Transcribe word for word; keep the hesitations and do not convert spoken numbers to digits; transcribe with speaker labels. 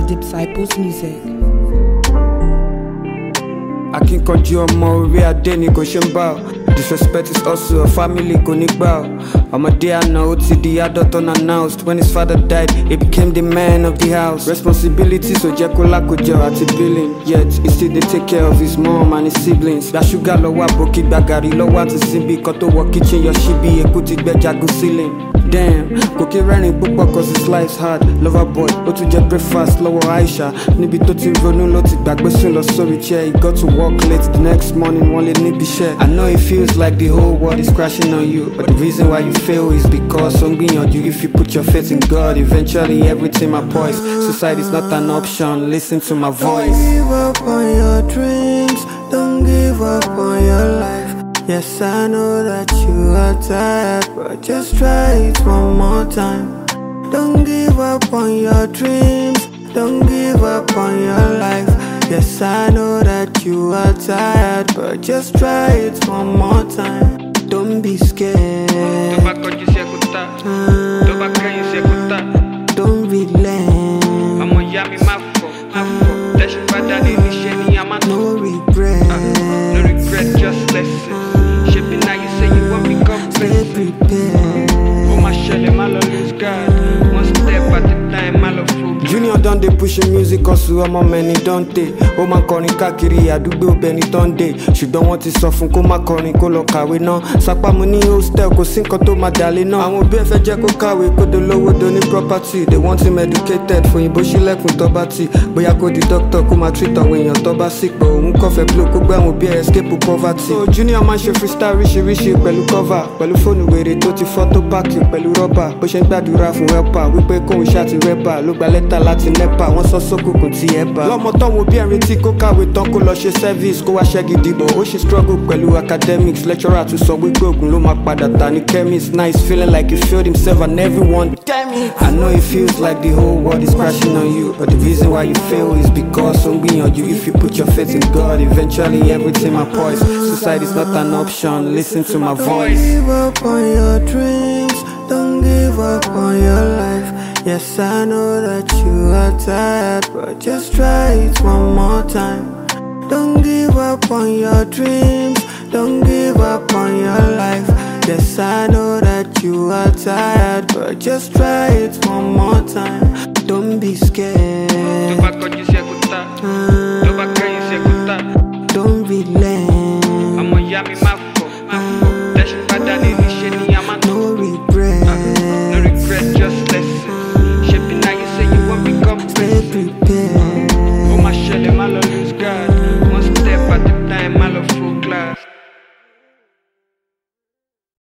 Speaker 1: Disciples Music.
Speaker 2: Akínkanjú ọmọ orí adé ni kò ṣe ń bá ọ. Disrespect is also a family kò ní gbà ọ. Ọmọdé àná ó ti di adult unannounced. When his father died, he became the man of the house. Responsibilities ò jẹ́ kó lákòjọ àti billing. Yet he still dey take care of his mom and his siblings. Gba ṣúgà lọ́wọ́ àbòkí gba gàrí lọ́wọ́ àti síbi kan tó wọ kitchen yọ ṣíbí eku ti gbẹ jagun ceiling. Damn, kò kí rẹ́rìn púpọ̀ cause his life's hard. Lover boy, ó tún jẹ breakfast lọ́wọ́ Aisha. Níbi tó ti ronú ló ti gbàgbé sùn lọ sórí chair. He got to work late the next morning, wọ́n lè níbi iṣẹ́. I know it feels like the whole world is crashing on you, but the reason why you fail is because ó ń gbìyànjú. If you put your faith in God, eventually everything might poise. Suicide is not an option, listen to my voice.
Speaker 3: Don't give up on your dreams, don't give up on your life. Yes, I know that you are tired, but just try it one more time. Don't give up on your dreams, don't give up on your life. Yes, I know that you are tired, but just try it one more time. Don't be scared. Don't relent. No regret.
Speaker 2: No regret, just listen. Shaping now you say you want me come
Speaker 3: Stay prepared.
Speaker 2: Oh my shelly, my love is God. One step at a time, my love food. Junior done dey pushing music cause ọmọ mẹ́ni dante. Ó máa kọrin káàkiri àdúgbò bẹni tọ́ndé. Ṣùgbọ́n wọ́n ti sọ fún kó má kọrin kó lọ kàwé náà. Sápá mo ní hostel kò sí nǹkan tó máa dàlé náà. Àwọn òbí ẹ fẹ́ jẹ́ kó kàwé kó dolówó do ní property. They want him educated fòyìnbó sílẹ̀kùn tó bá ti. Bóyá kó di doctor kó máa treat àwọn èèyàn tó bá sick. But òun kọ́ fẹ́ blow kó gbé àwọn òbí ẹ escape poverty. So Junior máa ń ṣe freestyle ríṣiríṣi pẹ̀lú cover. Pẹ̀lú fóònù wèrè tó ti fọ́ tó páàkì pẹ̀lú rọ́bà. Bó ṣe ń gbàdúrà fún helper wípé kóun ṣáàtì rẹ́bà. Ló gba lẹ́tà láti nepa wọ́n sọ sókùnkùn tí ẹ bá. Lọ́mọ tọ́wọ́ bí ẹ̀rín tí kó kàwé tán kó lọ ṣe service kó wá ṣẹ́gi dìbò. Ó ṣe struggle pẹ̀lú academics. Lecturer tún sọ wípé ògùn ló máa padà ta ní chemist. Nice feeling like he failed himself and everyone. Damn it! I know it feels like the whole world is crashing on you, but the reason why you fail is because ó ń gbìyànjú. If you put your faith in God, eventually everything might poise. Suicide is not an option, listen to my voice.
Speaker 3: Don't give up on your dreams, don't give up on your life. Yes, I know that you are tired, but just try it one more time. Don't give up on your dreams, don't give up on your life. Yes, I know that you are tired, but just try it one more time. Don't be scared. Don't relent.